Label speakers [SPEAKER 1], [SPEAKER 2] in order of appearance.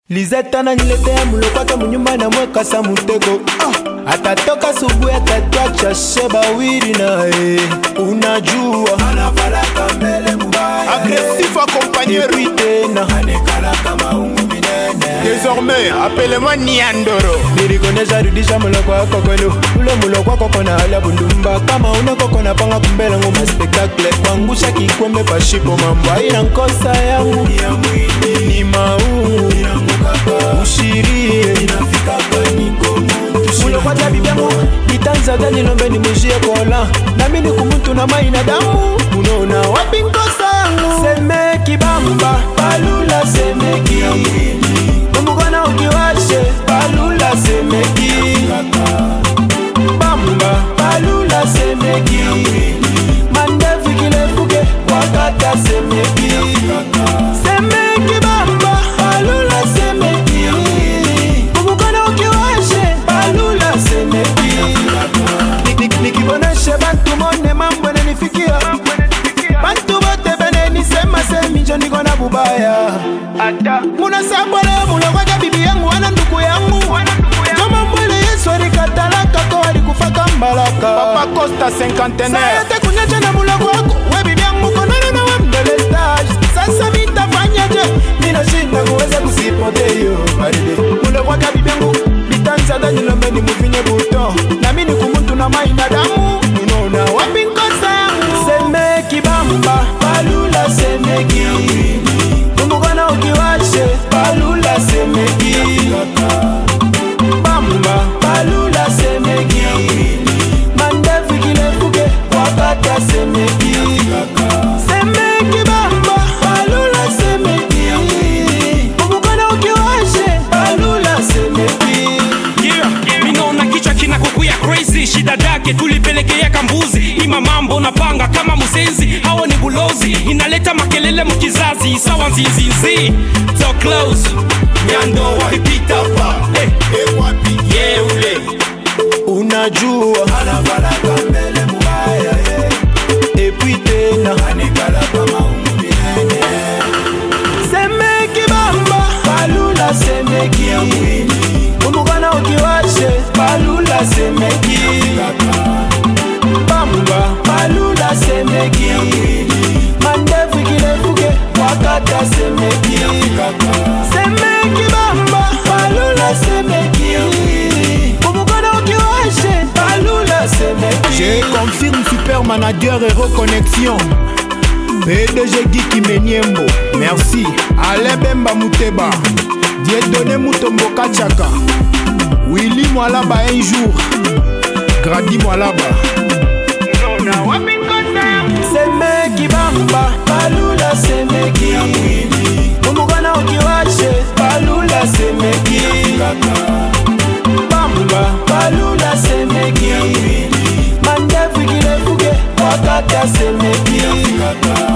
[SPEAKER 1] Lizeta na niletea mulokota munyumba na mweka sa mutego. Atatoka subuhi atatuacha sheba wiri nae. Unajua anavalaka mbele mbaya,
[SPEAKER 2] agressif accompagné
[SPEAKER 1] tena
[SPEAKER 2] anekala kama ungu minene. Désormais appelle-moi Niandoro.
[SPEAKER 1] Nirikonesha rudisha muloko wako kwelu. Ule muloko wako kona hala bundumba. Kama unako kona panga kumbele ngoma spektakle. Kwangusha kikwembe pashipo mambo haina nkosa yangu. Ni maungu ushirie inafika kani komu. Muloko wata bibiangu Itanza dani lombe ni mujie kola. Na mini kumutu na maina damu. Unona wapi nkosa yangu. Semeki bamba palula semeki. Umugona ukiwashe palula semeki. Bamba palula semeki. Mandefu kilefuke wakata semeki. Semeki bamba palula semeki. Umugona ukiwashe palula semeki. Nikiboneshe bantu mone mambo nenifikia. Bantu bote bene nisema semi njo niko na bubaya. Muna sabole mula waka bibi yangu wana nduku yangu. Joma mwele yesu alikatalaka kwa alikufaka mbalaka.
[SPEAKER 2] Papa Costa cinquantenaire.
[SPEAKER 1] Sayate kunyache na mula wako. We bibi yangu konana na wambele stage. Sasa mitafanyaje mina shinda kuweza kusipote yo. Mula waka bibi yangu bitanza dani lombe ni mufinye buto. Na mini kumuntu na maina damu. Unona wapi nkosa yangu. Semeki bamba palula semeki. Umugona ukiwashe palula semeki. Bamba palula semeki. Mandefu kilefuke wakata semeki. Semeki bamba palula semeki. Umugona ukiwashe palula semeki.
[SPEAKER 3] Minaona kichwa kina kukuya crazy. Shida dake tulipelekea kambuzi. Ima mambo napanga kama musenzi. Hawa ni bulozi. Inaleta makelele mkizazi. Sawa nzinzinzi. So close Nyando wapita pa wapi ye ule.
[SPEAKER 1] Unajua anavalaka mbele mbaya. Epui tena anekala kama ungu minene. Semeki bamba palula semeki. Umugana ukiwashe palula semeki. Bamba palula semeki. Mandefu kilefuke wakata semeki. Semeki bamba palula semeki. Umugana ukiwashe palula semeki.
[SPEAKER 2] Je confirme super manager et reconnexion. PDG Guy Menyembo. Merci. Alebemba Muteba. Dieudonné Mutombo Kachaka. Willy Mwalaba un jour. Grady Mwalaba.
[SPEAKER 1] Semeki bamba palula semeki. Umugana ukiwashe palula semeki. Bamba palula semeki. Mandefu kilefuke wakata semeki.